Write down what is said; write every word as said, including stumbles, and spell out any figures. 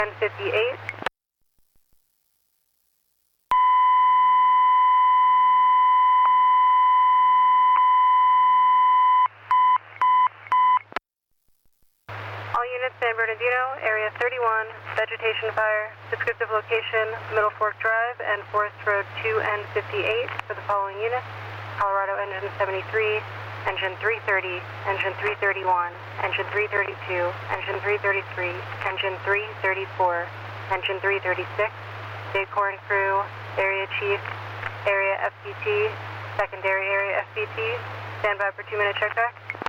ten fifty-eight. All units, San Bernardino, area thirty-one, vegetation fire, descriptive location, Middle Fork Drive and Forest Road two N fifty-eight for the following units: Colorado engine seventy-three, engine three thirty, engine three thirty-one, engine three thirty-two, engine three thirty-three, engine three thirty-four, engine three thirty-six, Bighorn crew, area chief, area F P T, secondary area F P T, stand by for two minute check back.